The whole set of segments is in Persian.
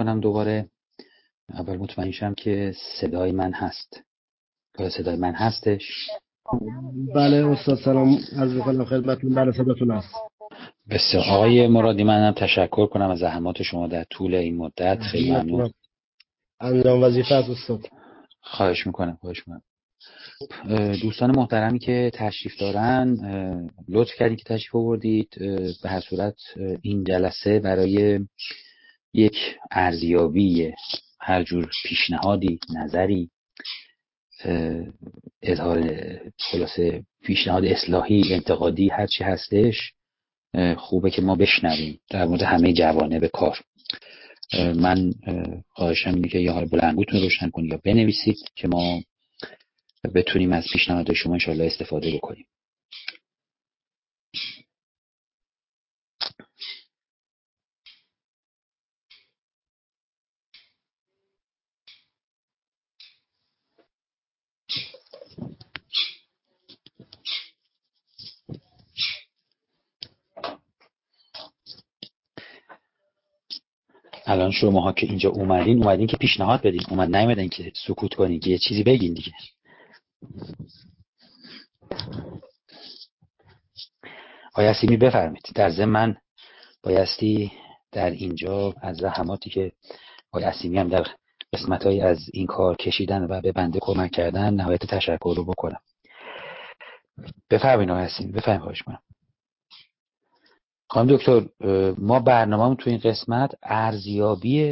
میکنم دوباره. اول مطمئن شم که صدای من هست. صدای من هستش؟ بله استاد، سلام عرض می‌کنم خدمتتون. بله صداتون هست. بسیار. آقای مرادی، منم تشکر کنم از زحمات شما در طول این مدت. خیلی ممنون. انجام وظیفه است استاد. خواهش میکنم. دوستان محترمی که تشریف دارن، لطف کردید که تشریف آوردید. به هر صورت این جلسه برای یک ارزیابی هر جور پیشنهادی، نظری، اظهار خلاصه پیشنهاد اصلاحی، انتقادی، هر چی هستش، خوبه که ما بشنویم در مورد همه جوانب کار. من خواهشم اینه که یا بلندگوتون روشن کنید یا بنویسید که ما بتونیم از پیشنهاد شما انشاءالله استفاده بکنیم. الان شماها که اینجا اومدین که پیشنهاد بدین، نیومدین که سکوت کنین، که یه چیزی بگین دیگه. آقای حسیمی بفرمایید. در ضمن من بایستی در اینجا از زحماتی که آقای حسیمی هم در قسمت‌های از این کار کشیدن و به بنده کمک کردن نهایت تشکر رو بکنم. بفرمایید آقای حسیمی، بفرمایید. خواهش می‌کنم. خانم دکتر، ما برنامه‌مون تو این قسمت ارزیابی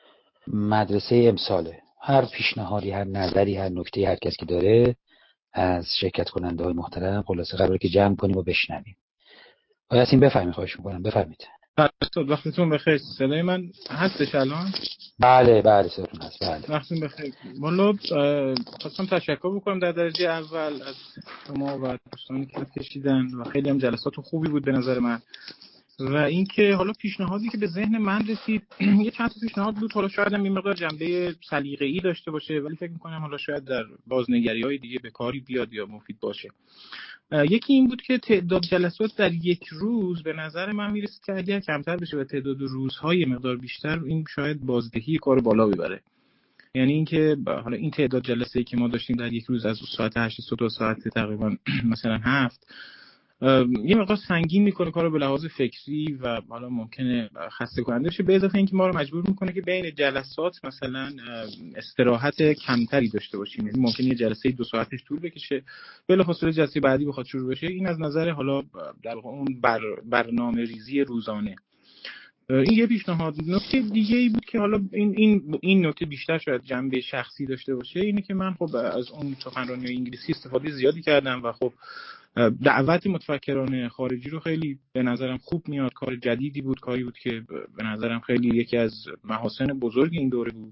مدرسه امساله. هر پیشنهادی، هر نظری، هر نکته‌ای هر کس که داره از شرکت کننده‌های محترم خلاصه قراره که جمع کنیم و بشنویم. آقای حسیمی بفرمایید. خواهش می‌کنم. بفرمایید. استاد وقتتون بخیر. صدای من هستش الان؟ بله صداتون هست. بله. وقتتون بخیر. والا خواستم تشکر بکنم در درجه اول از شما و دوستانی که کشیدن و خیلی هم جلسات خوبی بود به نظر من. و اینکه حالا پیشنهادی که به ذهن من رسید یه چند تا پیشنهاد بود، حالا شاید هم این مقدار جنبه سلیقه‌ای داشته باشه، ولی فکر می‌کنم حالا شاید در بازنگری‌های دیگه به کاری بیاد یا مفید باشه. یکی این بود که تعداد جلسات در یک روز به نظر من میرسید که اگر کمتر بشه و تعداد روزهای مقدار بیشتر، این شاید بازدهی کار بالا ببره. یعنی اینکه حالا این تعداد جلسه‌ای که ما داشتیم در یک روز از ساعت 8 صبح تا ساعت تقریبا مثلا 7 یه مقدار سنگین میکنه کارو به لحاظ فکری و حالا ممکنه خسته کننده بشه، به اضافه اینکه ما رو مجبور میکنه که بین جلسات مثلا استراحت کمتری داشته باشیم. یعنی ممکنه یه جلسه 2 ساعتش طول بکشه، بلافاصله جلسه بعدی بخواد شروع بشه. این از نظر حالا در واقع اون برنامه‌ریزی روزانه. این یه پیشنهاد. نکته دیگه ای بود که حالا این نکته بیشتر شاید جنبه شخصی داشته باشه، اینه که من خب از اون سخنرانی انگلیسی استفاده زیادی کردم و خب دعوت متفکران خارجی رو خیلی به نظرم خوب میاد. کار جدیدی بود، کاری بود که به نظرم خیلی یکی از محاسن بزرگ این دوره بود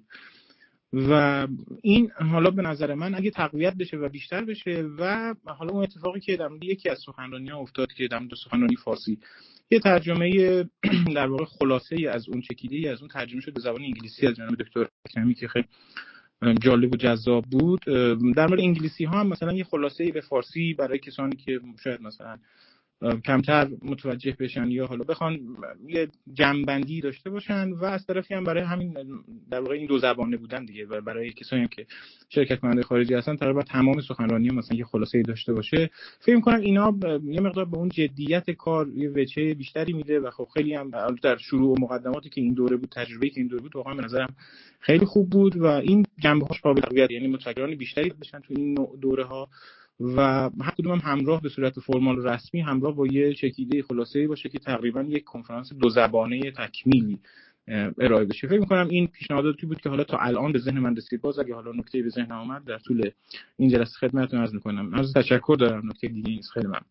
و این حالا به نظر من اگه تقویت بشه و بیشتر بشه و حالا اون اتفاقی که در یکی از سخنرانی‌ها افتاد که در سخنرانی فارسی یه ترجمه در واقع خلاصه‌ای از اون چکیده‌ای از اون ترجمه شد به زبان انگلیسی از جناب دکتر اکرمی که خیلی جالب و جذاب بود. در مورد انگلیسی ها هم مثلا یه خلاصه‌ای به فارسی برای کسانی که شاید مثلا کمتر متوجه بشن یا حالا بخوان یه جمع‌بندی داشته باشن و از طرفی هم برای همین در واقع این دو زبانه بودن دیگه و برای کسانی که شرکت کننده خارجی هستن تقریبا تمام سخنرانی مثلا یه خلاصه‌ای داشته باشه. فکر می‌کنم اینا یه مقدار به اون جدیت کار یه وجه بیشتری میده و خب خیلی هم در شروع و مقدماتی که این دوره بود، تجربه‌ای که این دوره بود، واقعا به نظرم خیلی خوب بود و این جنبه‌هاش قابل تقویت، یعنی متفکران بیشتری بشن تو این دوره‌ها و هر کدوم هم همراه به صورت فرمال و رسمی همراه با یه چکیده خلاصه‌ای باشه که تقریبا یک کنفرانس دو زبانه تکمیلی ارائه بشه. فکر می‌کنم این پیشنهاداتی بود که حالا تا الان به ذهن من رسید. باز اگه حالا نکته‌ای به ذهن اومد در طول این جلسه خدمتتون عرض می‌کنم. عرض تشکر دارم. نکته دیگه نیست. خیلی ممنون.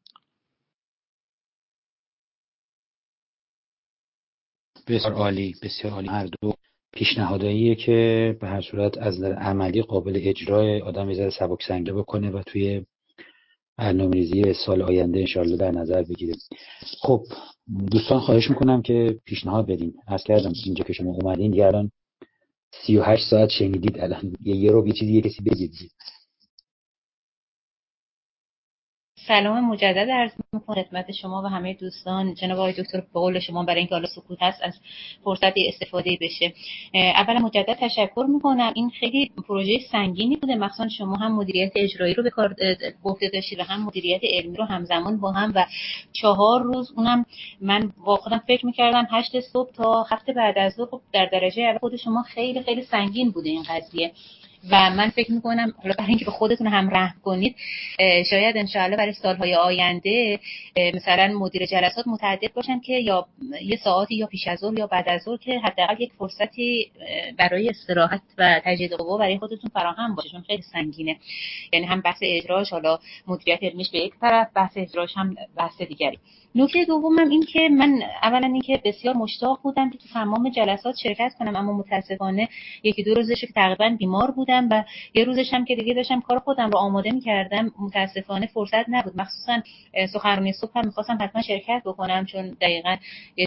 بسیار عالی. هر دو پیشنهاداییه که به هر صورت از نظر عملی قابل اجرای، آدم یه ذره سبک‌سنگی بکنه و توی برنامه‌ریزی سال آینده انشاءالله در نظر بگیره. خب دوستان خواهش میکنم که پیشنهاد بدین. عرض کردم اینجا که شما اومدین دیگه الان 38 ساعت شنیدید، الان یه رو یه چیزی یه کسی بگید. سلام مجدد عرض می‌کنم خدمت شما و همه دوستان. جناب آقای دکتر، به قول شما برای اینکه حالا سکوت هست از فرصت استفاده بشه. اولا مجدد تشکر می‌کنم. این خیلی پروژه سنگینی بوده، مخصوصا شما هم مدیریت اجرایی رو به کار گرفته داشتید و هم مدیریت علمی رو همزمان با هم و 4 روز. اونم من با خودم فکر می‌کردم 8 صبح تا 7 بعد از ظهر. خب در درجه اول خود شما خیلی خیلی سنگین بوده این قضیه و من فکر میکنم حالا برای اینکه به خودتون هم رحم کنید، شاید انشاءالله برای سالهای آینده مثلا مدیر جلسات متعدد باشن که یا یه ساعتی یا پیش از ظهر یا بعد از ظهر که حداقل یک فرصتی برای استراحت و تجدید قوا برای خودتون فراهم باشه، چون خیلی سنگینه. یعنی هم بحث اجراش، حالا مدیریت علمیش به یک طرف، بحث اجراش هم بحث دیگری. نکته دومم این که من اولا این که بسیار مشتاق بودم که تو تمام جلسات شرکت کنم، اما متاسفانه یکی دو روزش که تقریبا بیمار بودم و یه روزش هم که دیگه داشتم کار خودم رو آماده می‌کردم، متاسفانه فرصت نبود. مخصوصا سخنرانی صبح هم می‌خواستم حتما شرکت بکنم، چون دقیقاً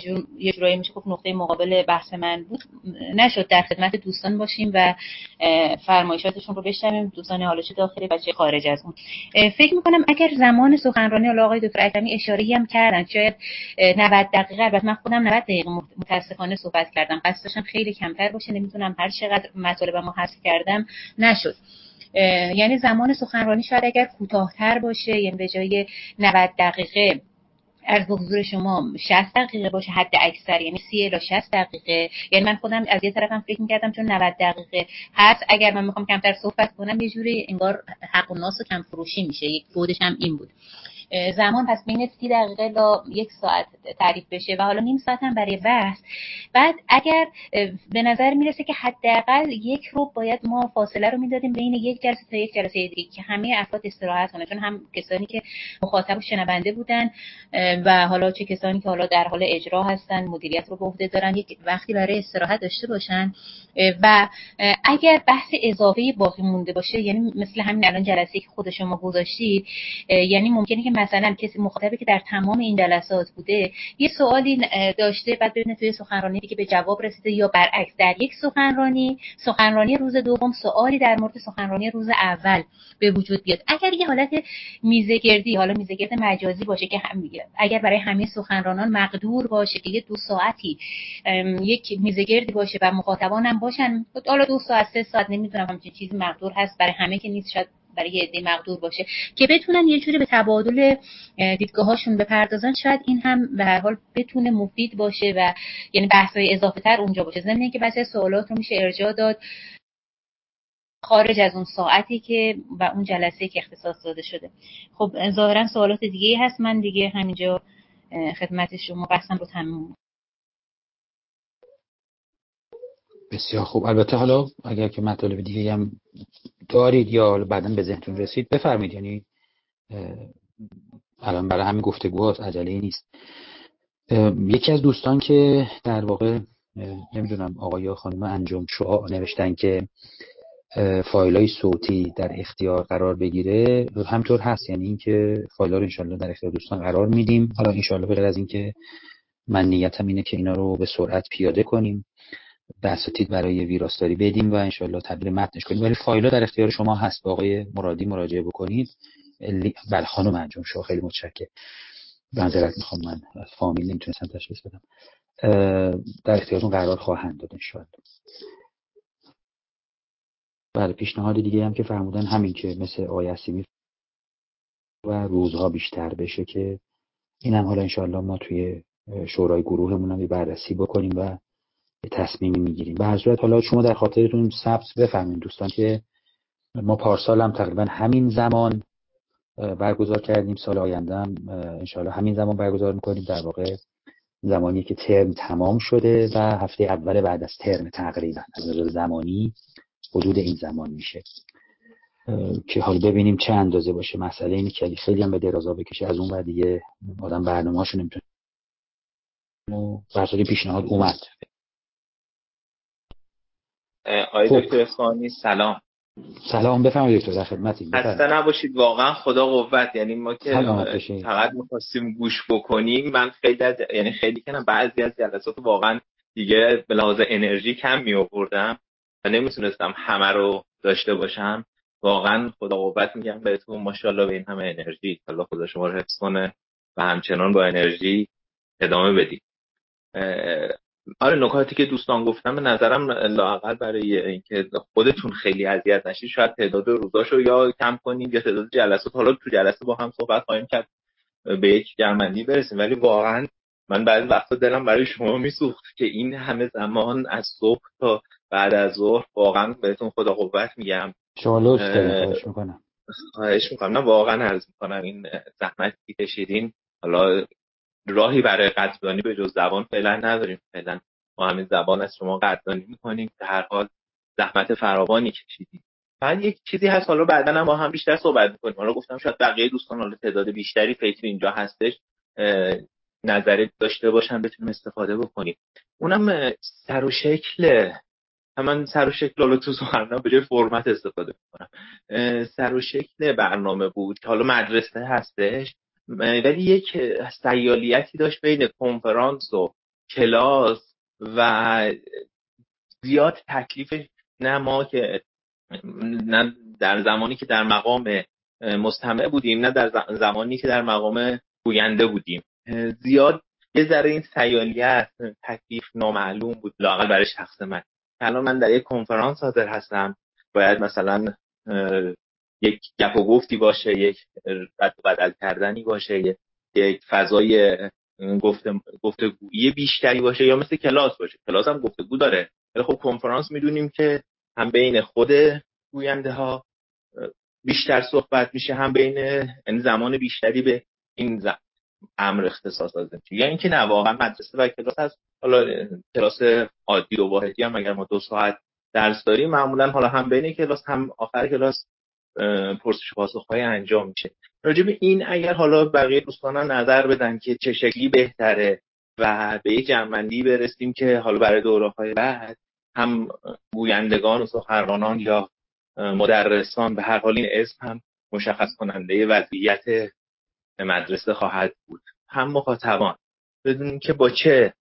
یه جورایی میشه گفت نقطه مقابل بحث من بود. نشد در خدمت دوستان باشیم و فرمایشاتشون رو بشنویم، دوستان حالا چه داخلی و چه خارج از اون. فکر می‌کنم اگر زمان سخنرانی آقای دکتر اکرمی اشاره‌ای هم کردن، شاید 90 دقیقه، البته من خودم 90 دقیقه متاسفانه صحبت کردم، قصد داشتم خیلی کمتر باشه، نمی‌تونم هر چقدر مطالبمو حذف کردم نشد. یعنی زمان سخنرانی شاید اگر کوتاه‌تر باشه، یعنی به جای 90 دقیقه عرض به حضور شما 60 دقیقه باشه حد اکثر، یعنی 30 الی 60 دقیقه. یعنی من خودم از یه طرفم فکر می‌کردم چون 90 دقیقه هست، اگر من می‌خوام کمتر صحبت کنم یه جوری انگار حق و ناس و کم فروشی میشه. یک بودش هم این بود. زمان پس بین 30 دقیقه تا 1 ساعت تعریف بشه و حالا نیم ساعت هم برای بحث. بعد اگر به نظر میرسه که حداقل 1 رو باید ما فاصله رو میدادیم بین یک جلسه تا یک جلسه دیگه که همه افراد استراحت کنن، چون هم کسانی که مخاطب و شنونده بودن و حالا چه کسانی که حالا در حال اجرا هستن، مدیریت رو به عهده دارن، یک وقتی برای استراحت داشته باشن. و اگر بحث اضافی باقی مونده باشه، یعنی مثل همین الان جلسه‌ای که خود شما گذاشتید، یعنی ممکنه که مثلا کسی مخاطبی که در تمام این جلسات بوده یه سوالی داشته، بعد ببینه توی سخنرانی دیگه به جواب رسیده، یا برعکس در یک سخنرانی روز دوم سوالی در مورد سخنرانی روز اول به وجود بیاد. اگر یه حالت میزگردی، حالا میزگرد مجازی باشه که اگر برای همه سخنرانان مقدور باشه که یه 2 ساعتی یک میزگردی باشه و مخاطبان هم باشن، حالا 2 ساعت 3 ساعت نمیدونم همچین چیزی مقدور هست برای همه که نیست، شاید برای یه عده مقدور باشه که بتونن یه جوری به تبادل دیدگاهاشون بپردازن، شاید این هم به هر حال بتونه مفید باشه و یعنی بحث‌های اضافه تر اونجا باشه. ضمن اینکه بعضی سوالات رو میشه ارجاع داد خارج از اون ساعتی که و اون جلسه‌ای که اختصاص داده شده. خب ظاهرا سوالات دیگه‌ای هست، من دیگه همینجا خدمت شما بحثم رو تموم. بسیار خوب. البته حالا اگر که مطالب دیگه هم دارید یا بعداً به ذهنتون رسید بفرمایید، یعنی الان برای همین گفتگوهاست، عجله‌ای نیست. یکی از دوستان که در واقع نمیدونم آقای یا خانم انجم شعاع نوشتن که فایل‌های صوتی در اختیار قرار بگیره، همطور هست، یعنی اینکه فایل‌ها رو انشالله در اختیار دوستان قرار میدیم. حالا انشالله به غیر از اینکه من نیتم اینه که اینا رو به سرعت پیاده کنیم، به اساتید برای ویراستاری بدیم و انشالله تبدیل متنش کنیم، ولی فایل‌ها در اختیار شما هست. با آقای مرادی مراجعه بکنید. بله خانم انجم شعاع، خیلی متشکرم. معذرت میخوام من فامیل نمیتونستم تشخیص بدم. در اختیارتون قرار خواهند داد انشالله. بله پیشنهاد دیگه هم که فرمودن همین که مثل آقای حسیمی و روزها بیشتر بشه که اینم حالا انشالله ما توی شورای گروهمون هم بررسی بکنیم و تصمیمی میگیریم. به هر صورت حالا شما در خاطرتون ثبت بفرمایید دوستان که ما پارسال هم تقریبا همین زمان برگزار کردیم، سال آینده هم انشالله همین زمان برگزار میکنیم، در واقع زمانی که ترم تمام شده و هفته اول بعد از ترم تقریبا از نظر زمانی حدود این زمان میشه که حالا ببینیم چه اندازه باشه. مسئله اینه که خیلی هم به درازا بکشه از اون بعد دیگه آدم برنامه‌اشو نمیتونه. برای پیشنهاد اومد. آقای دکتر اصفهانی سلام بفرمایید دکتر، در خدمتیم. خسته نباشید، واقعا خدا قوت. یعنی ما که فقط می‌خواستیم گوش بکنیم، من خیلی کنم بعضی از جلسات واقعا دیگه به لحاظ انرژی کم می‌آوردم و نمیتونستم همه رو داشته باشم. واقعا خدا قوت میگم بهتون، ماشاءالله به این همه انرژی. الله خدا شما رو حفظ کنه و همچنان با انرژی ادامه بدید. آره، نکاتی که دوستان گفتم به نظرم لااقل برای اینکه خودتون خیلی اذیت نشید شاید تعداد روزاشو یا کم کنید یا تعداد جلسات، حالا تو جلسه با هم صحبت خواهیم کرد به یک جمع‌بندی برسیم. ولی واقعا من بعضی وقتا دلم برای شما میسوخت که این همه زمان از صبح تا بعد از ظهر، واقعا بهتون خدا قوت میگم. شما لطف دارید. خواهش میکنم. نه واقعا عرض میکنم این زحمتی که کشیدین، حالا راهی برای قدردانی به جز زبان فعلا نداریم. فعلا ما همین زبان از شما قدردانی میکنیم که هر حال زحمت فراوانی کشیدید. بعد یک چیزی هست، حالا بعدا هم با هم بیشتر صحبت میکنیم. حالا گفتم شاید بقیه دوستان حالا تعداد بیشتری فکر اینجا هستش نظری داشته باشن بتونیم استفاده بکنیم. اونم سر و شکل، من سر و شکل حالا تو سخنرانی به جای فرمت استفاده میکنم، سر و شکل برنامه بود که حالا مدرسه هستش ولی یک سیالیتی داشت بین کنفرانس و کلاس و زیاد تکلیف نه ما که نه در زمانی که در مقام مستمع بودیم نه در زمانی که در مقام گوینده بودیم، زیاد یه ذره این سیالیت تکلیف نامعلوم بود لااقل برای شخص من. الان من در یک کنفرانس حاضر هستم، باید مثلا یک گپ و گفتی باشه، یک رد و بدل کردنی باشه، یک فضای گفتگویی بیشتری باشه، یا مثل کلاس باشه. کلاس هم گفتگو داره ولی خب کنفرانس میدونیم که هم بین خود گوینده ها بیشتر صحبت میشه، هم بین یعنی زمان بیشتری به این امر اختصاص داده میشه. یا اینکه نه واقعا مدرسه و کلاس هست. حالا کلاس عادی و واحدی هم اگر ما 2 ساعت درس داریم معمولا حالا هم بین کلاس هم آخر کلاس پرسش و پاسخ‌های انجام میشه. راجع به این اگر حالا بقیه دوستان نظر بدن که چه شکلی بهتره و به یک جمع‌بندی برسیم که حالا برای دوره‌های بعد هم گویندگان و سخنرانان یا مدرسان، به هر حال این اسم هم مشخص کننده وضعیت مدرسه خواهد بود، هم مخاطبان بدونیم که با چه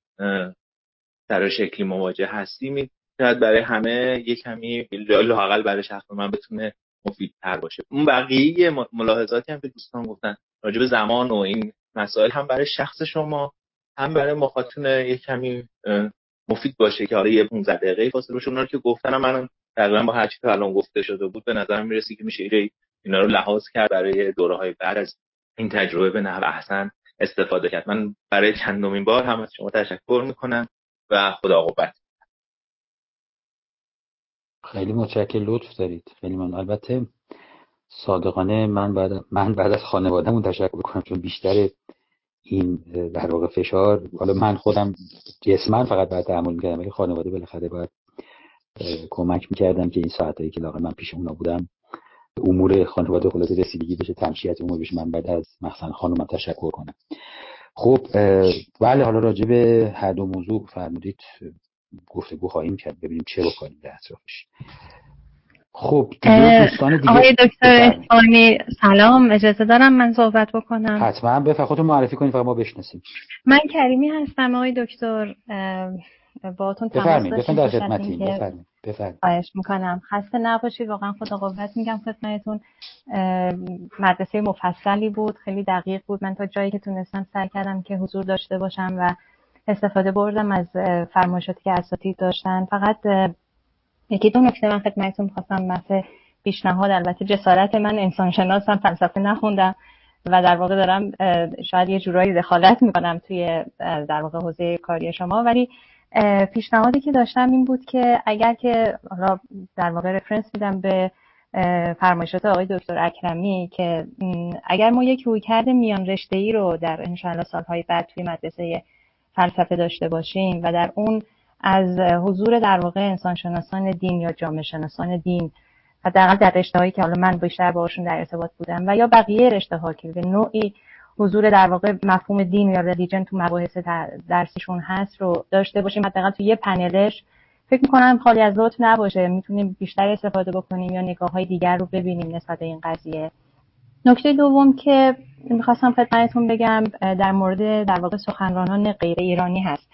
سر و شکلی مواجه هستیم، شاید برای همه یک کمی لااقل برای شخص من بتونه مفیدتر باشه. اون بقیه ملاحظاتی هم که دوستان گفتن راجع به زمان و این مسائل هم برای شخص شما هم برای مخاطب یک کمی مفید باشه که حالا یه 15 دقیقه فاصله باشه. اونا رو که گفتنم من تقریبا با هر چیزی که الان گفته شده بود به نظر میرسه که میشه اینا رو لحاظ کرد برای دوره‌های بعد از این تجربه به نحو احسن استفاده کرد. من برای چندمین بار هم از شما تشکر میکنم و خدا قوت. خیلی متشکرم، لطف دارید. خیلی من البته صادقانه من بعد از خانواده‌مون تشکر کنم، چون بیشتر این در واقع فشار، حالا من خودم جسماً فقط باید تحمل می‌کردم ولی خانواده بالاخره باید کمک می‌کردن که این ساعتایی که لااقل من پیش اونا بودم امور خانواده خلاصه رسیدگی بشه، تمشیت امور بشه. من بعد از مثلا خانومم تشکر کنم. خب بله، حالا راجع به هر دو موضوع فرمودید گفتگو خواهیم کرد، ببینیم چه بکنیم در اطرافش. خب دوستان دیگه، آقای دکتر احسانی سلام، اجازه دارم من صحبت بکنم؟ حتما. بفرمایید، خودتون معرفی کنید فقط ما بشناسیم. من کریمی هستم آقای دکتر، باهاتون تماس داشتیم. در خدمتیم. بفرمایید. خواهش میکنم، خسته نباشید. واقعا خدا قوت میگم خدمتتون. مدرسه مفصلی بود، خیلی دقیق بود. من تا جایی که تونستم سعی کردم که حضور داشته باشم و استفاده بردم از فرمایشاتی که اساتید داشتن. فقط یکی دو نکته من خدمتتون می‌خواستم. مثلا پیشنهاد، البته جسارت من انسان شناسم، فلسفه نخوندم و در واقع دارم شاید یه جورایی دخالت میکنم توی در واقع حوزه کاری شما، ولی پیشنهادی که داشتم این بود که اگر که حالا در واقع رفرنس میدم به فرمایشات آقای دکتر اکرمی که اگر ما یک رویکرد میان رشته‌ای رو در انشاءالله سالهای بعد توی مدرسه فلسفه داشته باشیم و در اون از حضور در واقع انسانشناسان دین یا جامعه شناسان دین، حداقل در رشته‌هایی که حالا من بیشتر باهاشون در ارتباط بودم و یا بقیه رشته‌ها که به نوعی حضور در واقع مفهوم دین یا ریلیجن تو مباحث درسیشون هست رو داشته باشیم، حداقل تو یه پنلش فکر می‌کنم خالی از لطف نباشه، میتونیم بیشتر استفاده بکنیم یا نگاه‌های دیگر رو ببینیم نسبت به این قضیه. نکته دوم که می‌خواستم خدمتتون بگم در مورد در واقع سخنرانان غیر ایرانی هست.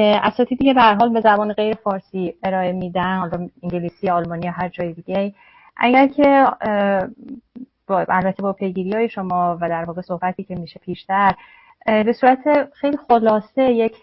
اساتیدی که به هر حال به زبان غیر فارسی ارائه میدن، حالا انگلیسی، آلمانی یا هر جای دیگه، اگر که البته با پیگیری‌های شما و در واقع صحبتی که میشه پیشتر به صورت خیلی خلاصه یک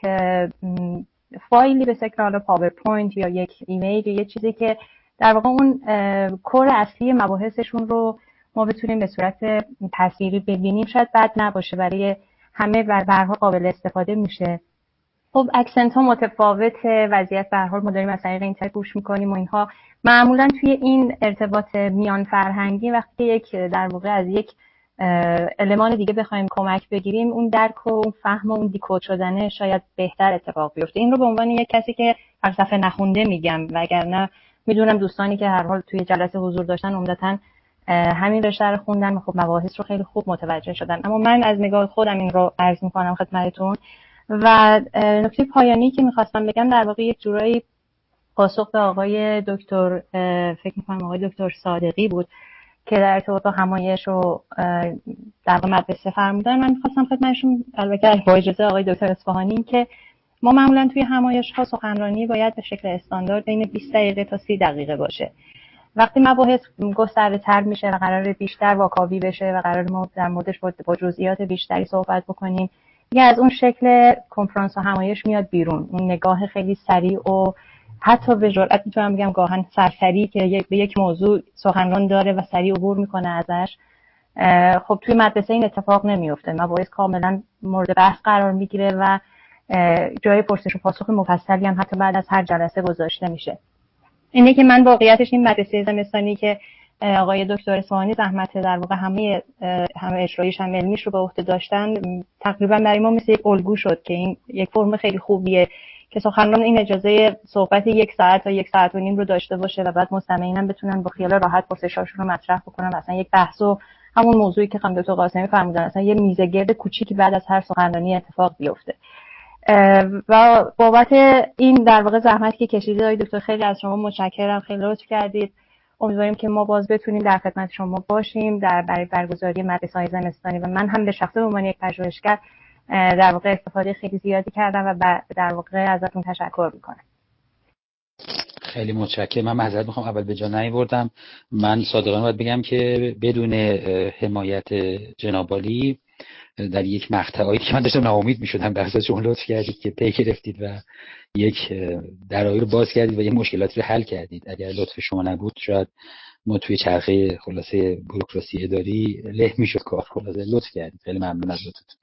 فایلی به شکل حالا پاورپوینت یا یک ایمیل یا یه چیزی که در واقع اون کور اصلی مباحثشون رو ما بتونیم به صورت تصویری ببینیم شاید بد نباشه، برای همه و به هر حال قابل استفاده میشه. خب اکسنت ها متفاوته، وضعیت به هر حال ما داریم از طریق اینترنت گوش میکنیم و اینها معمولا توی این ارتباط میان فرهنگی وقتی یک در واقع از یک المان دیگه بخوایم کمک بگیریم اون درک و اون فهم و اون دیکود شدنه شاید بهتر اتفاق بیفته. این رو به عنوان یک کسی که فلسفه نخونده میگم، وگرنه میدونم دوستانی که هر حال توی جلسه حضور داشتن عمدتاً همین رشته رو خوندن و خب مباحث رو خیلی خوب متوجه شدن، اما من از نگاه خودم این رو عرض میکنم خدمتتون. و نکته پایانی که میخواستم بگم در واقع یک جورایی پاسخ به آقای دکتر فکر میکنم آقای دکتر صادقی بود که در ارتباط با همایش و در واقع مدرسه فرمودن. من میخواستم خدمتشون البته با اجازه آقای دکتر اصفهانی که ما معمولا توی همایش ها سخنرانی باید به شکل استاندارد بین 20 دقیقه تا 30 دقیقه باشه. وقتی مباحث گسترده تر میشه و قرار بیشتر واکاوی بشه و قرار ما در موردش با جزئیات بیشتری صحبت بکنیم، یه از اون شکل کنفرانس و همایش میاد بیرون، اون نگاه خیلی سریع و حتی به جرئت میتونم بگم گاهن سرسری که به یک موضوع سخنران داره و سریع عبور میکنه ازش. خب توی مدرسه این اتفاق نمیفته، مباحث کاملا مورد بحث قرار میگیره و جای پرسش و پاسخ مفصلی هم حتی بعد از هر جلسه گذاشته میشه. اینه که من واقعیتش این مدرسه زمستانی که آقای دکتر اصفهانی زحمت در واقع همه اجرایش هم علمیش رو به عهده داشتن تقریبا برای ما مثل یک الگو شد که این یک فرم خیلی خوبیه که سخنران این اجازه صحبت 1 ساعت تا 1 ساعت و نیم رو داشته باشه و بعد مستمعین هم بتونن با خیال راحت پرسشاشون رو مطرح بکنن. مثلا یک بحث و همون موضوعی که خانم دکتر قاسمی فرمودن مثلا یه میزه گرد کوچیکی بعد از هر سخنرانی اتفاق بیفته. و بابت این در واقع زحمتی که کشیدید آقای دکتر خیلی از شما متشکرم، خیلی لطف کردید. امیدواریم که ما باز بتونیم در خدمت شما باشیم برای برگزاری مدرسه‌های زمستانی و من هم به شخصه به عنوان یک پژوهشگر در واقع استفاده خیلی زیادی کردم و در واقع ازتون تشکر میکنم. خیلی متشکرم. من معذرت میخوام اول به جا نیاوردم. من صادقانه باید بگم که بدون حمایت جناب عالی در یک مقطعی که من داشتم ناامید میشدم در اساس شما لطف کردید که پی گرفتید و یک درایی رو باز کردید و یک مشکلاتی رو حل کردید. اگر لطف شما نبود شاید ما توی چرخه خلاصه بوروکراسی اداری له میشد کار. خلاصه لطف کردید، خیلی ممنون از لطفتون.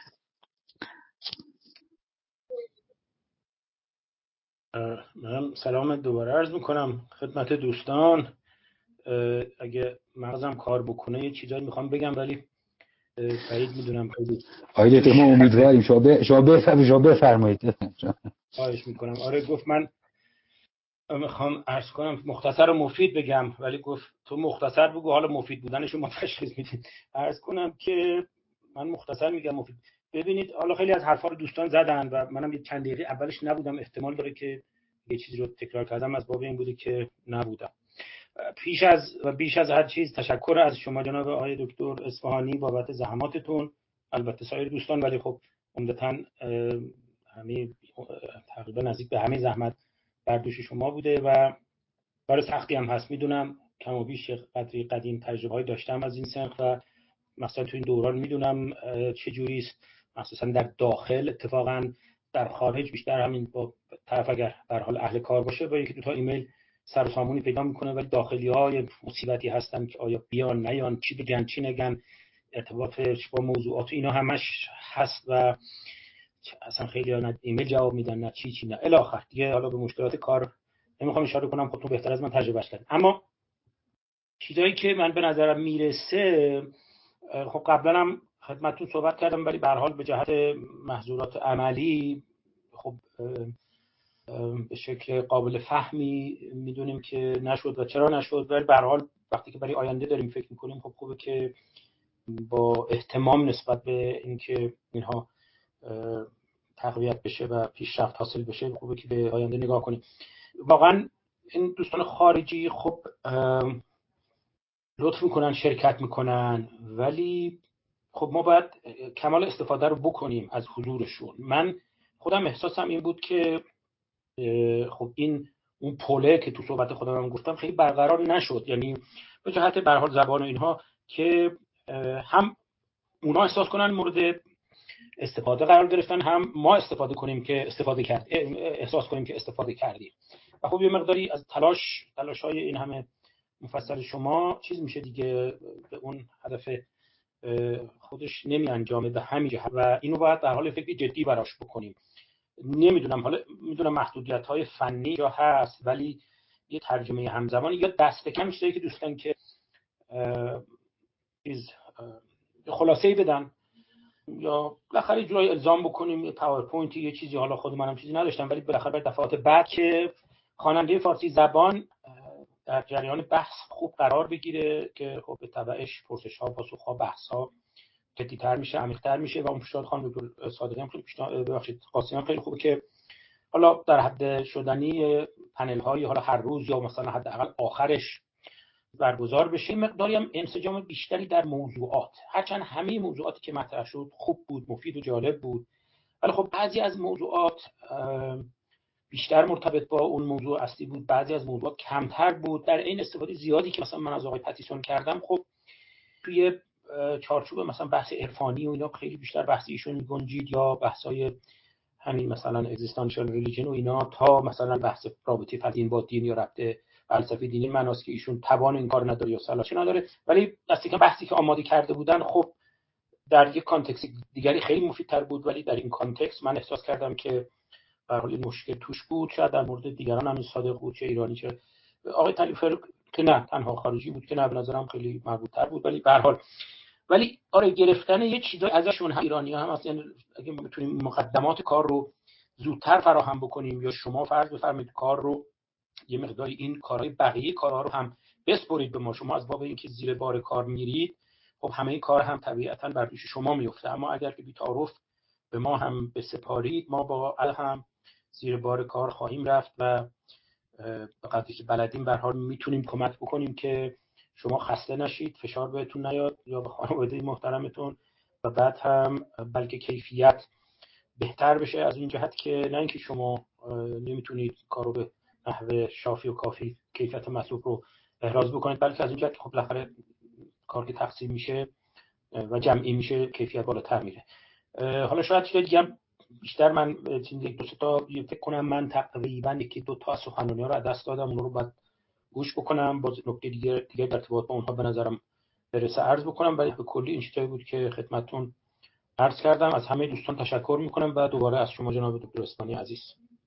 من سلام دوباره عرض میکنم خدمت دوستان. اگه مغزم کار بکنه یه چیزایی میخوام بگم ولی بعید میدونم خیلی. آقای دکتر ما امیدواریم شما بفرمایید. خواهش میکنم. آره گفت من میخوام عرض کنم مختصر و مفید بگم، ولی گفت تو مختصر بگو حالا مفید بودنشو ما تشخیص میدیم. عرض کنم که من مختصر میگم مفید. ببینید حالا خیلی از حرفا رو دوستان زدن و منم یه چند دقیقه اولش نبودم، احتمال داره که یه چیزی رو تکرار کردم از باب این بوده که نبودم. بیش از هر چیز تشکر از شما جناب آقای دکتر اصفهانی بابت زحماتتون، البته سایر دوستان، ولی خب عمدتاً همه تقریبا نزدیک به همه زحمت بر دوش شما بوده و کار سختی هم هست. میدونم کم و بیش قدری قدیم تجربه‌ای داشتم از این سنخ و مثلا تو این دوران میدونم چه جوری است، مخصوصا در داخل. اتفاقا در خارج بیشتر همین با طرف اگر در حال اهل کار باشه با یکی دو تا ایمیل سر و سامونی پیدا میکنه، ولی داخلی‌های مصیبتی هستن که آیا بیان نیان، چی بگن چی نگن، ارتباطش با موضوعات اینا همش هست و اصلا خیلی نه ایمیل جواب میدن نه چی نه الی آخر. دیگه حالا به مشکلات کار نمیخوام اشاره کنم، خودتون بهتر از من تجربهش کردید. اما چیزایی که من به نظرم میرسه، خب قبلا هم خدمتتون صحبت کردم، ولی به هر حال به جهت محظورات عملی خب به شکل قابل فهمی میدونیم که نشد و چرا نشد، ولی به هر حال وقتی که برای آینده داریم فکر میکنیم خب خوبه که با اهتمام نسبت به اینکه اینها تقویت بشه و پیشرفت حاصل بشه خوبه که به آینده نگاه کنیم. واقعا این دوستان خارجی خب لطف میکنن شرکت میکنن، ولی خب ما باید کمال استفاده رو بکنیم از حضورشون. من خودم احساسم این بود که خب این اون پله که تو صحبت خودم هم گفتم خیلی برقرار نشد. یعنی به جهت به هر حال زبان و اینها که هم اونا احساس کنن مورد استفاده قرار گرفتن، هم ما استفاده کنیم که احساس کنیم که استفاده کردیم. و خب یه مقداری از تلاش‌های این همه مفصل شما چیز میشه دیگه، به اون هدف خودش نمی انجامه به همین جهت و اینو باید در حال فکر جدی براش بکنیم. نمیدونم، حالا میدونم محدودیت‌های فنی یا هست، ولی یه ترجمه همزمان یا دست کم چیزایی که دوستان که خلاصه‌ای بدن یا بالاخره جورایی الزام بکنیم، یه پاورپوینتی یه چیزی، حالا خود منم چیزی نداشتم ولی بالاخره دفعات بعد که خواننده فارسی زبان در جریان بحث خوب قرار بگیره که خب به تبعش پرسش‌ها، پاسخ‌ها، بحث‌ها جدی‌تر میشه، عمیق‌تر میشه و اون پیشنهاد خانم دکتر صادقی هم خیلی خوبه که حالا در حد شدنی پنل‌های حالا هر روز یا مثلا حداقل آخرش برگزار بشه. مقداری هم انسجام بیشتری در موضوعات، هرچند همه موضوعاتی که مطرح شد خوب بود، مفید و جالب بود، ولی خب بعضی از موضوعات بیشتر مرتبط با اون موضوع اصلی بود، بعضی از موضوعات کمتر بود. در این استفاده زیادی که مثلا من از آقای پتیسون کردم خب توی چارچوب مثلا بحث عرفانی و اینا خیلی بیشتر بحث ایشون میگنجید، یا بحث‌های همین مثلا اگزیستانشال ریلیجن و اینا، تا مثلا بحث رابطه دین با دین یا رابطه فلسفه دینی معناست که ایشون توان این کار نداره یا صلاحش نداره. ولی دستی که بحثی که آماده کرده بودن خب در یک کانتکست دیگری خیلی مفیدتر بود، ولی در این کانتکست من احساس کردم که به هر حال این مشکل توش بود. شاید در مورد دیگران هم صادق بود، چه ایرانی چه آقای تلیفر که نه تنها خارجی بود که نه به نظرم خیلی مربوط‌تر بود، ولی به هر حال ولی آره گرفتن یه چیزای ازشون هم ایرانی‌ها هم اصلا اگه بتونیم مقدمات کار رو زودتر فراهم بکنیم، یا شما فرض بفرمایید کار رو یه مقداری این کارهای بقیه کارها رو هم بسپرید به ما، شما از باب اینکه زیر بار کار میرید خب همه این کار هم طبیعتاً بر دوش شما میفته، اما اگر که بی‌تعارف به ما هم بسپارید ما با هم زیر بار کار خواهیم رفت و به قدری که بلدیم به هر حال میتونیم کمک بکنیم که شما خسته نشید، فشار بهتون نیاد یا به خانواده محترمتون، و بعد هم بلکه کیفیت بهتر بشه از این جهت که نه اینکه شما نمیتونید کارو به نحو شافی و کافی کیفیت مطلوب رو احراز بکنید، بلکه از این جهت که خب بالاخره کار که تقسیم میشه و جمعی میشه کیفیت بالاتر میره. حالا شاید چیز دیگه بیشتر من یک دو تا فکر کنم من تقریبا یکی دو تا از سخنرانی‌ها رو از دست دادم، اون رو بعد گوش بکنم، باز نکته دیگه در ارتباط با اونها به نظرم برسه عرض بکنم، ولی به کلی این چیزایی بود که خدمتتون عرض کردم. از همه دوستان تشکر میکنم و دوباره از شما جناب دکتر اسمانی عزیز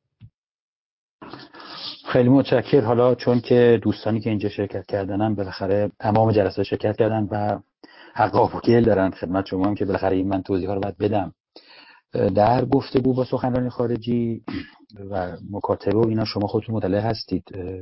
خیلی متشکرم. حالا چون که دوستانی که اینجا شرکت کردنن بالاخره تمام جلسات شرکت کردن و حق و گل دارن خدمت شما هم که بالاخره این من توضیحات رو باید بدم. در گفتگو با سخنران خارجی و مکاتبه و اینا شما خودتون مطلع هستید،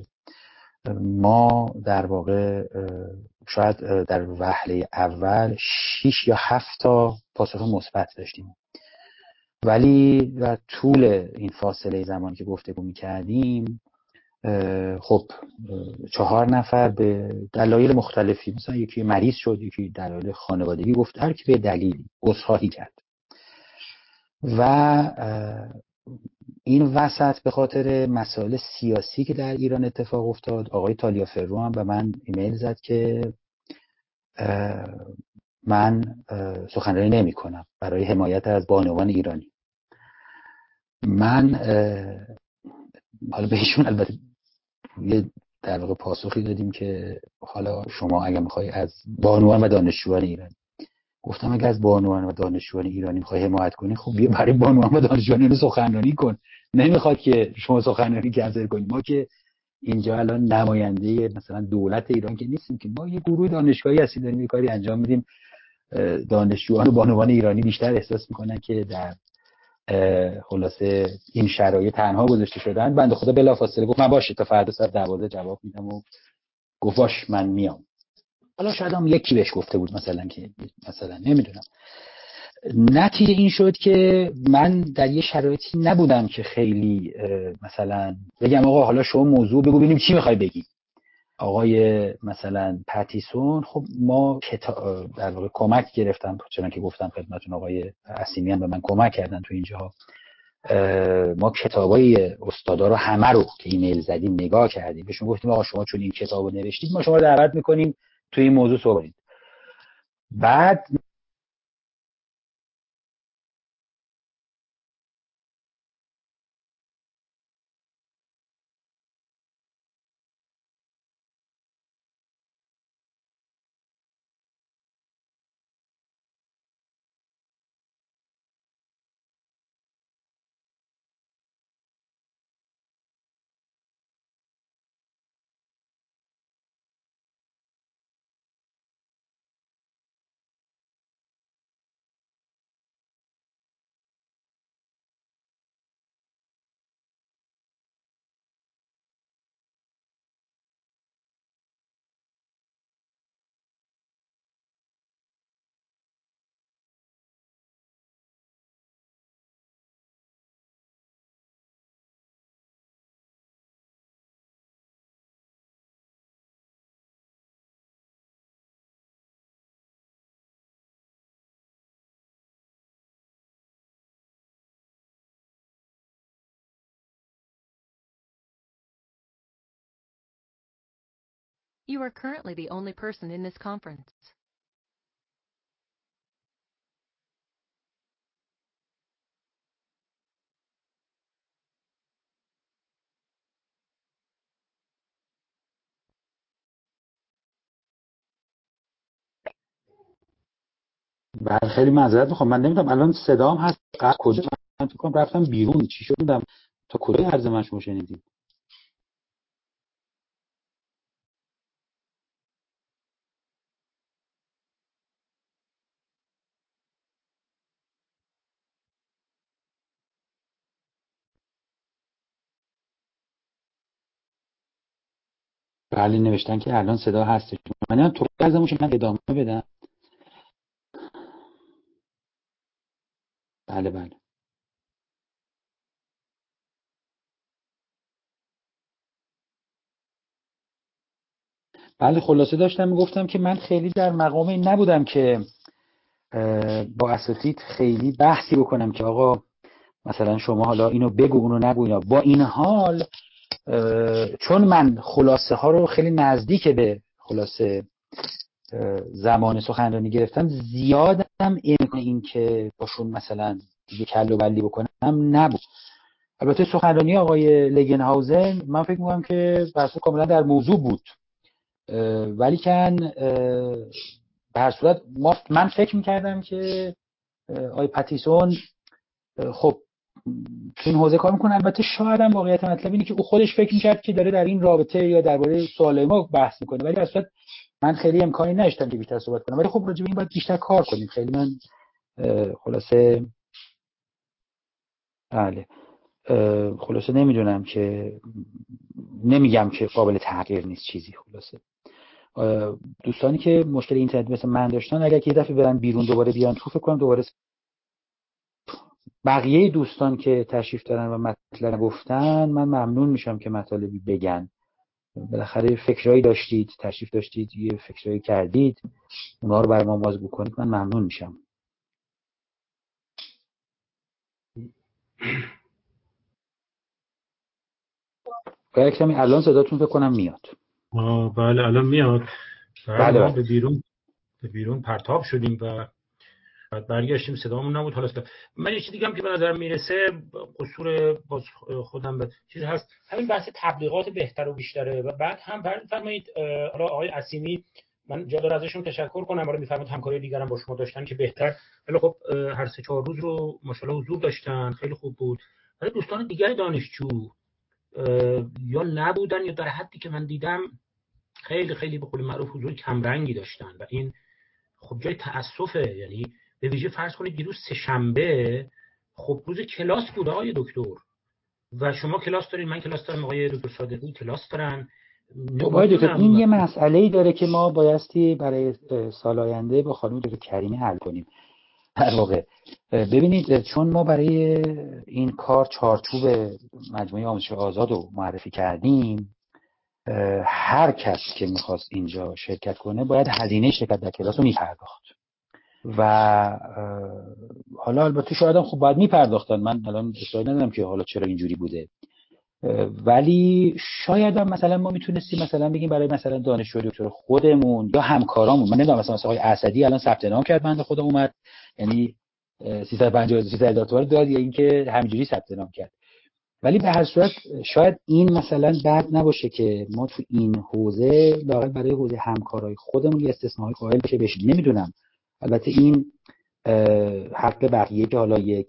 ما در واقع شاید در وهله اول 6 یا 7 تا پاسخ مثبت داشتیم، ولی در طول این فاصله زمانی که گفتگو می‌کردیم خب 4 نفر به دلایل مختلفی، مثلا یکی مریض شد، یکی دلایل خانوادگی گفت، هر کی به دلیلی عذرخواهی کرد و این وسط به خاطر مسائل سیاسی که در ایران اتفاق افتاد آقای تالیافرو هم به من ایمیل زد که من سخنرانی نمی کنم برای حمایت از بانوان ایرانی. من حالا بهشون البته یه در واقع پاسخی دادیم که حالا شما اگر میخوای از بانوان و دانشجویان ایرانی، گفتم اگر از بانوان و دانشجویان ایرانی میخوای حمایت کنی خب بیا برای بانوان و دانشجویان ایرانی سخنرانی کن، نمیخواد که شما سخنرانی کنسل کنی. ما که اینجا الان نماینده مثلا دولت ایران که نیستیم، که ما یه گروه دانشگاهی هستیم داریم یه کاری انجام میدیم. دانشجویان و بانوان ایرانی بیشتر احساس میکنن که در خلاصه این شرایط تنها گذاشته شدن. بنده خدا بلافاصله گفت من باشه تا فردا ساعت 12 جواب میدم و گفت باش من میام. حالا شاید هم یکی بهش گفته بود مثلا که مثلا نمیدونم. نتیجه این شد که من در یه شرایطی نبودم که خیلی مثلا بگم آقا حالا شما موضوع بگو ببینیم چی میخوای بگی. آقای مثلا پتیسون خب ما در واقع کمک گرفتم، چون که گفتم خدمتتون آقای اسیمیان به من کمک کردن تو اینجا ما کتابای استادا رو همه رو که ایمیل زدیم نگاه کردیم، بهشون گفتیم آقا شما چون این کتابو نوشتید ما شما رو دعوت میکنیم توی این موضوع صحبت کنید. بعد You are currently the only person in this conference. بعد خیلی معذرت میخوام، من نمیدونم الان صدام هست کجا، من فکر کنم رفتم بیرون چی شدم تا کجای عرض من شما شنیدید؟ بله نوشتن که الان صدا هستش، من تو عرضمون من ادامه بدم. بله بله بله خلاصه داشتم میگفتم که من خیلی در مقام این نبودم که با اساتید خیلی بحثی بکنم که آقا مثلا شما حالا اینو بگو اونو نگو اینا. با این حال چون من خلاصه ها رو خیلی نزدیک به خلاصه زمان سخنرانی گرفتم، زیادم امکان این که باشون مثلا دیگه کل و بلی بکنم نبود. البته سخنرانی آقای لگنهاوزن من فکر می‌کنم که بحث کاملا در موضوع بود، ولی کن به هر صورت من فکر می‌کردم که آقای پاتیسون خب تو این حوزه کار میکنه. البته شاید هم واقعیت مطلب اینه که او خودش فکر میکرد که داره در این رابطه یا درباره سوال ما بحث میکنه، ولی اصلا من خیلی امکانی نداشتم که بیشتر صحبت کنم. ولی خب راجع به این باید بیشتر کار کنیم. خیلی من خلاصه بله خلاصه نمیدونم که نمیگم که قابل تغییر نیست چیزی. خلاصه دوستانی که مشکل اینترنت مثل من داشتن اگر که یه دفعه برن بیرون دوباره بیان تو، فکر کنم دوباره بقیه دوستان که تشریف دارن و مطلب گفتن من ممنون میشم که مطالبی بگن. بالاخره فکرایی داشتید، تشریف داشتید، یه فکرایی کردید، اونا رو برای ما بازگو کنید، من ممنون میشم. باید کمی الان صداتون فکر کنم میاد. بله الان میاد. بله ما بله. به بیرون پرتاب شدیم و بعد برگشتیم صدامون نبود. حالا من یه چیز دیگه هم که به نظر میرسه قصور باز خودم به چیز هست، همین بحث تبلیغات بهتر و بیشتره. و بعد هم فرمایید حالا آقای عصیمی من جا داره ازشون تشکر کنم، برای میفرمایید همکاری دیگرم با شما داشتن که بهتر، ولی خب هر 3-4 روز رو ماشاءالله حضور داشتن، خیلی خوب بود. ولی دوستان دیگر دانشجو یا نبودن یا در حدی که من دیدم خیلی خیلی به قول معروف حضور کم رنگی داشتن و این خب جای تأسفه. یعنی به ویژه فرض کنید دیروز سه‌شنبه خب روز کلاس بود آقای دکتر و شما کلاس دارین، من کلاس دارم، آقای دکتر صادقی کلاس دارن. آقای دکتر این یه مسئله‌ای داره که ما بایستی برای سال آینده با خانم دکتر کریمی حل کنیم. در واقع ببینید چون ما برای این کار چارچوب مجموعه آموزش آزاد رو معرفی کردیم، هر کس که میخواست اینجا شرکت کنه باید هزینه شرکت در کلاس رو میپرداخت. و حالا البته شاید هم خب باید میپرداختن، من الان اصراری ندارم که حالا چرا اینجوری بوده، ولی شاید هم مثلا ما میتونستیم مثلا بگیم برای مثلا دانشجو دکتر خودمون یا همکارامون، من نمیدونم مثلا آقای اسدی الان ثبت نام کرد بنده خدا اومد، یعنی 350,000 تومان داد یا اینکه همینجوری ثبت نام کرد، ولی به هر صورت شاید این مثلا بد نباشه که ما تو این حوزه لااقل برای حوزه همکارای خودمون یه استثناء قائل بشیم. نمیدونم البته این حق بقیه که حالا یک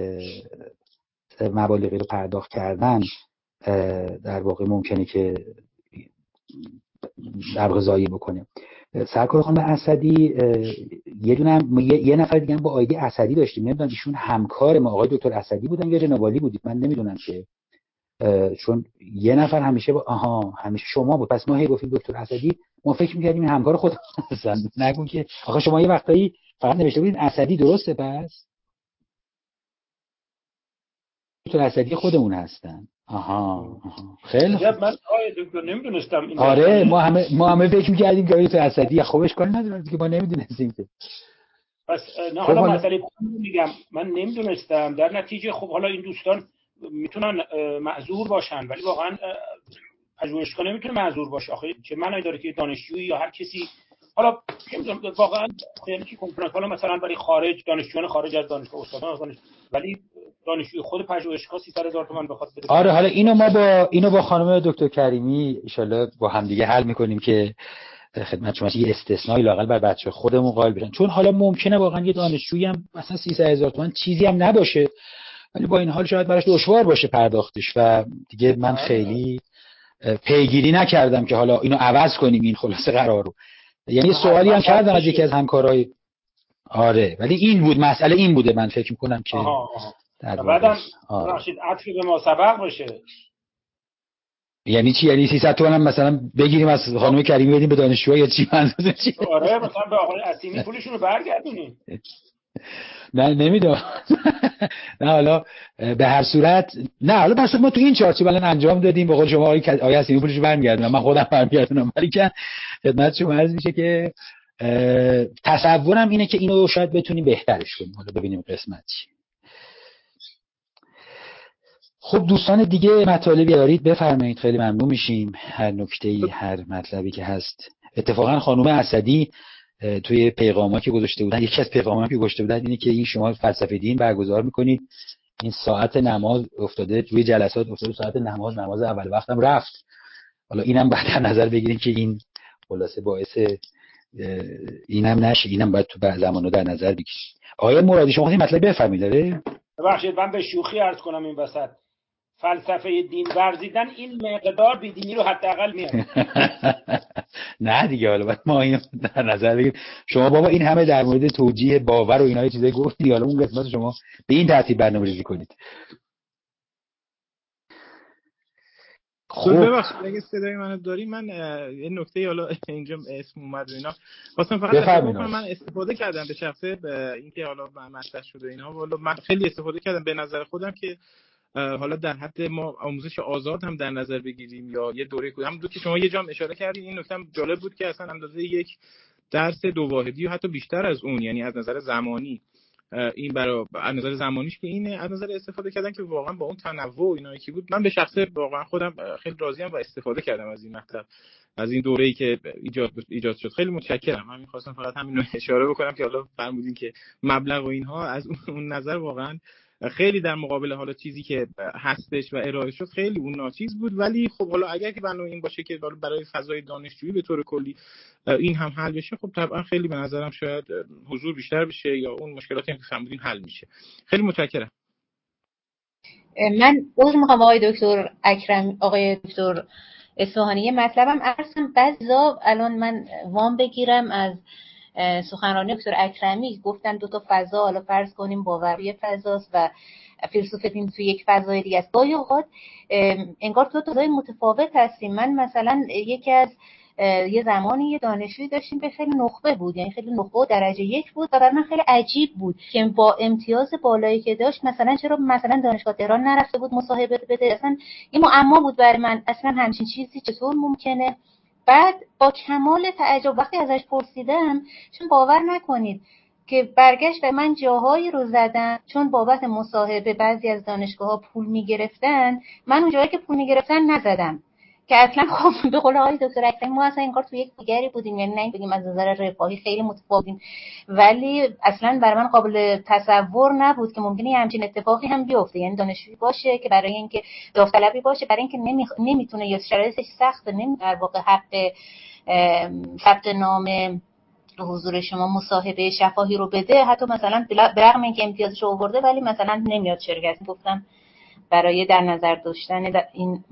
مبالغی رو پرداخت کردن در واقع ممکنه که در واقع ضایع بکنه. سرکار خانم اسدی یه نفر دیگه هم با آیدی اسدی داشتیم، نمیدونم ایشون همکار ما آقای دکتر اسدی بودن یا جناب عالی بودید، من نمیدونم که چون یه نفر همیشه همیشه شما بود، پس ما هی گفتیم دکتر اسدی، ما فکر می‌کردیم این همکار خودمون هستن، نگون که آخه شما یه وقتایی فقط نوشته بودین اسدی، درسته؟ پس دکتر اسدی خودمون هستن. خیلی خوب. من دکتر نمیدونستم این. آره ما همه فکر می‌کردیم که دکتر اسدی، خب اشکال نداره که ما نمیدونستیم که. پس نه حالا مسئله میگم من نمیدونستم، در نتیجه خب حالا این دوستان میتونن معذور باشن، ولی واقعا پژوهشگاه نمیتونه معذور باشه. آخه چه معنی داره که دانشجویی یا هر کسی، حالا واقعا خیلی که کنفرانس حالا مثلا برای خارج دانشجویان خارج از دانشگاه استادان، ولی دانشجوی خود پژوهشگاه 300,000 تومان بخواد بده. آره حالا اینو با خانم دکتر کریمی ان شاءالله با هم دیگه حل میکنیم که خدمت شما یه استثنایی لااقل بر بچه خودمون قائل بشن، چون حالا ممکنه واقعا یه دانشجویی هم مثلا 300,000 تومان چیزی هم نباشه، ولی با این حال شاید براش دشوار باشه پرداختش و دیگه من خیلی پیگیری نکردم که حالا اینو عوض کنیم این خلاصه قرار رو. یعنی سوالی هم کردم از یکی از همکارای آره، ولی این بود مسئله، این بوده من فکر می‌کنم که بعدم راشد عطف به ما سبق باشه. یعنی چی؟ یعنی 300 تومن هم مثلا بگیریم از خانم کریمی بدیم به دانشجوها یا چی منظورت چیه؟ آره مثلا به آقای اسیمی پولشون رو برگردونیم. نه نمیدونم. نه حالا به هر صورت نه، حالا بس ما تو این چارچوب الان انجام دادیم، به قول شما آقای اسیمی پولش رو برمیگردونم، من خودم برمیگردونم، ولی که خدمت شما عرض میشه که تصورم اینه که اینو شاید بتونیم بهترش کنیم. حالا ببینیم قسمت چی. خب دوستان دیگه مطالب بیارید بفرمایید، خیلی ممنون میشیم. هر نکته‌ای هر مطلبی که هست. اتفاقا خانم اسدی توی پیغاما که گذاشته بودن، یکی از پیغاما که گذاشته بودن اینه که این شما فلسفه دین برگزار میکنید، این ساعت نماز افتاده روی جلسات افتاده ساعت نماز اول وقتم رفت. حالا اینم بعد در نظر بگیرید که این خلاصه باعث اینم نشه، اینم باید تو بعض زمانو در نظر بگیرید. آقای مرادی شما این مطلب بفرمایید. داره ببخشید من به شوخی عرض کنم این وسط فلسفه دین ورزیدن این مقدار بیدینی رو حداقل میاره. نه دیگه حالا باید ما اینو در نظر بگیریم. شما بابا این همه در مورد توجیه باور و اینا چیزایی گفتید، حالا اون قسمت شما به این ترتیب برنامه‌ریزی کنید. خب ببخشید اگه صدای منو داری، من یه نکته حالا اینجا اسم اومد و اینا خواستم فقط اشاره کنم. من استفاده کردم به شخصه اینکه حالا مطرح شده اینا، والا من خیلی استفاده کردم به نظر خودم که حالا در حد ما آموزش آزاد هم در نظر بگیریم یا یه دوره هم دو که شما یه جام اشاره کردین. این نکته هم جالب بود که اصلا اندازه یک درس دو واحدی و حتی بیشتر از اون، یعنی از نظر زمانی این برای از نظر زمانیش که اینه، از نظر استفاده کردن که واقعا با اون تنوع اینا که بود، من به شخصه واقعا خودم خیلی راضیم و استفاده کردم از این مطلب، از این دوره‌ای که ایجاد شد. خیلی متشکرم. من می‌خواستم فقط همین رو اشاره بکنم که حالا فرمودین که مبلغ و اینها از اون نظر واقعا خیلی در مقابل حالا چیزی که هستش و ارائه شد خیلی اون ناچیز بود. ولی خب حالا اگر که برنامه این باشه که برای فضای دانشجویی به طور کلی این هم حل بشه، خب طبعا خیلی به نظرم شاید حضور بیشتر بشه یا اون مشکلاتی که فرمودین حل میشه. خیلی متشکرم. من عذر میخوام آقای دکتر اکرم، آقای دکتر اصفهانی، یه مطلبم عرضم بعضا الان من وام بگیرم از سخنرانی دکتر اکرمی. گفتن دو تا فضا، حالا فرض کنیم باوری فضاست و فیلسوف دین توی یک فضای دیگه است. گاهی اوقات انگار دو تا فضای متفاوت هستیم. من مثلا یکی از یه زمانی یه دانشجویی داشتیم که خیلی نخبه بود، یعنی خیلی نخبه و درجه یک بود و برای من خیلی عجیب بود که با امتیاز بالایی که داشت مثلا چرا مثلا دانشگاه تهران نرفته بود مصاحبه بده. اصلا این معما بود برای من، اصلا همچین چیزی چطور ممکنه. بعد با کمال تعجب وقتی ازش پرسیدم، چون باور نکنید که برگشت و من جاهایی رو زدم چون بابت مصاحبه بعضی از دانشگاه‌ها پول می‌گرفتن، من اون جایی که پول می‌گرفتن نزدم که اصلا خب به قول آقای دکتر اکرمی ما اصلا انگار تو یک دیگری بودیم، یعنی نه بگیم از نظر رفاهی خیلی متفاوتیم، ولی اصلا برای من قابل تصور نبود که ممکنه همچین اتفاقی هم بیفته. یعنی دانشجویی باشه که برای اینکه داوطلبی باشه، برای اینکه نمیتونه یا شرایطش سخته، در واقع حق ثبت نام حضور شما مصاحبه شفاهی رو بده، حتی مثلا برغم اینکه امتیازش رو آورده ولی مثلا نمیاد شرکت. گفتم برای در نظر داشتن این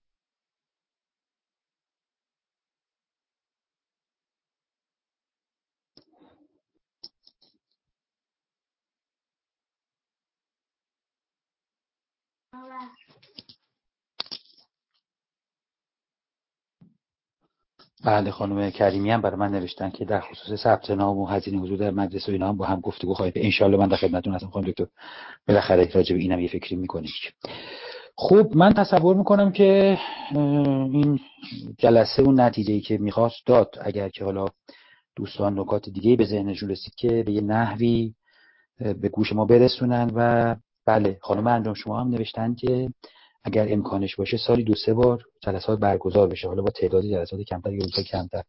بله، خانم کریمی هم برای من نوشتن که در خصوص ثبت نام و هزینه حضور در مدرسه و اینا هم با هم گفتگو خواهیم. ان شاء الله من در خدمتتون هستم خانم دکتر، بالاخره راجع به اینم یه فکری می‌کنیم. خب من تصور میکنم که این جلسه اون نتیجه‌ای که میخواست داد. اگر که حالا دوستان نکات دیگه به ذهنشون رسید که به یه نحوی به گوش ما برسونن. و بله، خانم انجام شما هم نوشتن که اگر امکانش باشه سالی 2-3 بار جلسات برگزار بشه، حالا با تعداد جلسات کمتر یا روزهای کمتر.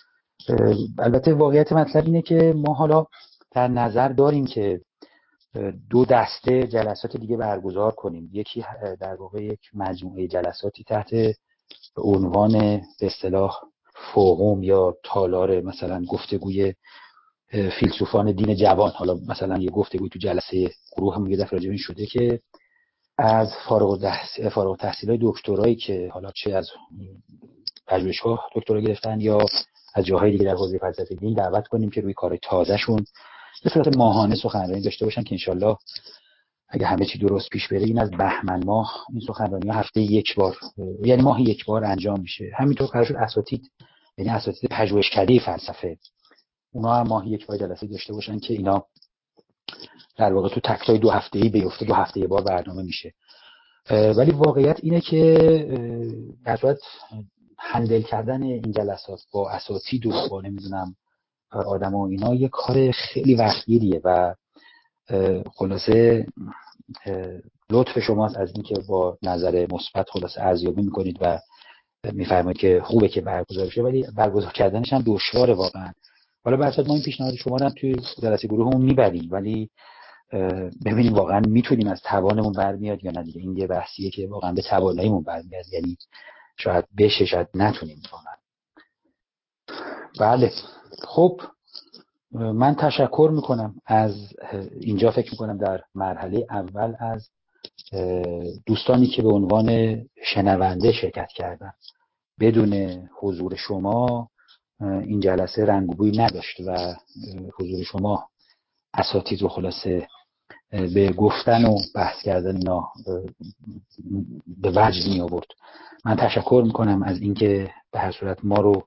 البته واقعیت مطلب اینه که ما حالا در نظر داریم که 2 دسته جلسات دیگه برگزار کنیم. یکی در واقع یک مجموعه جلساتی تحت عنوان به اصطلاح فوقوم یا تالار مثلا گفتگوی فیلسوفان دین جوان. حالا مثلا یه گفتگوی تو جلسه گروه هم یه دفعه راجع به این شده که از فارغ التحصیلای دکترایی که حالا چه از پژوهشگاه دکترا گرفتن یا از جاهای دیگه در حوزه فلسفه دین دعوت کنیم که روی کارهای تازه‌شون به صورت ماهانه سخنرانی داشته باشن که انشالله اگه همه چی درست پیش بره این از بهمن ماه این سخنرانی‌ها هفته 1 بار، یعنی ماهی 1 بار انجام میشه. همینطور قرار شد اساتید، یعنی اساتید پژوهشکده فلسفه، اونا هم ماهی 1 بار جلسه داشته باشن که اینا در واقع تو تک‌های 2 هفته‌ای بیفته، 2 هفته یه بار برنامه میشه. ولی واقعیت اینه که در صورت هندل کردن این جلسات با اساتید و با نمیدونم آدم و اینا یه کار خیلی وقتگیریه و خلاصه لطف شماست از اینکه با نظر مثبت خلاصه ارزیابی میکنید و میفرمایید که خوبه که برگزار بشه، ولی برگزار کردنش هم دشواره واقعا. حالا به اساس ما این پیشنهاد شما رو هم توی جلسه گروهمون میبریم، ولی ببینیم واقعا میتونیم از توانمون برمیاد یا نه دیگه. این یه بحثیه که واقعا به تواناییمون برمیاد، یعنی شاید بشه شاید نتونیم واقعا. بله خب من تشکر میکنم از اینجا. فکر میکنم در مرحله اول از دوستانی که به عنوان شنونده شرکت کردن. بدون حضور شما این جلسه رنگ و بوی نداشت و حضور شما اساتید رو خلاصه به گفتن و بحث کردن اینا به وجد می آورد. من تشکر میکنم از اینکه به هر صورت ما رو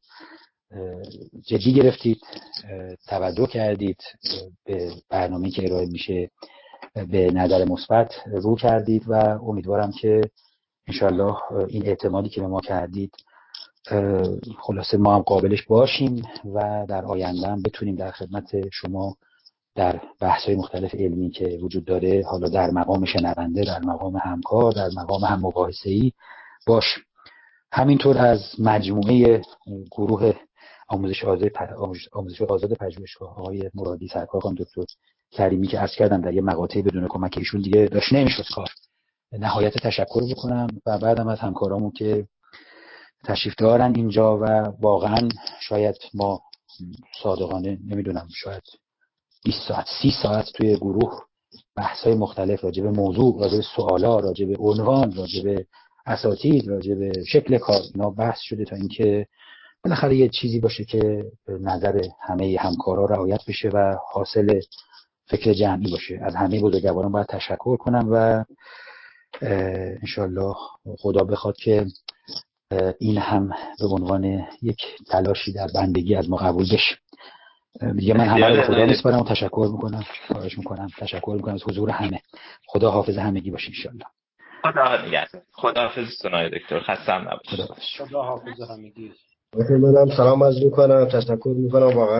جدی گرفتید، توجه کردید، به برنامه‌ای که ارائه میشه به نظر مثبت رو کردید و امیدوارم که انشالله این اعتمادی که به ما کردید خلاصه ما هم قابلش باشیم و در آینده هم بتونیم در خدمت شما در بحث‌های مختلف علمی که وجود داره، حالا در مقام شنونده، در مقام همکار، در مقام هم مباحثه‌ای باش. همینطور از مجموعه گروه آموزش آزاد پژوهشگاه آقای مرادی، سرکار خانم دکتر کریمی که عرض کردم در یه مقاطعی بدون کمک ایشون دیگه داشت نمیشد کار. نهایت تشکر بکنم و بعدم از همکارامون که تشریف دارن اینجا و واقعا شاید ما صادقانه نمیدونم شاید 20 ساعت 30 ساعت توی گروه بحث‌های مختلف راجع به موضوع، راجع به سوالا، راجع به عنوان، راجع به اساتید، راجع به شکل کار اینا بحث شده تا اینکه بالاخره یه چیزی باشه که نظر همه همکارا رعایت بشه و حاصل فکر جمعی باشه. از همه بزرگواران باید تشکر کنم و انشالله خدا بخواد که این هم به عنوان یک تلاشی در بندگی از ما قبول بشه. دیگه من همه رو خدا میسپارم و تشکر میکنم، خواهش میکنم، تشکر میکنم از حضور همه. خدا حافظ همگی باشه انشالله. خدا نگهدار. خدا حافظ سنای دکتر، خستم نباشید. خدا حافظ همگی. منم سلام عرض میکنم، تشکر میکنم واقعا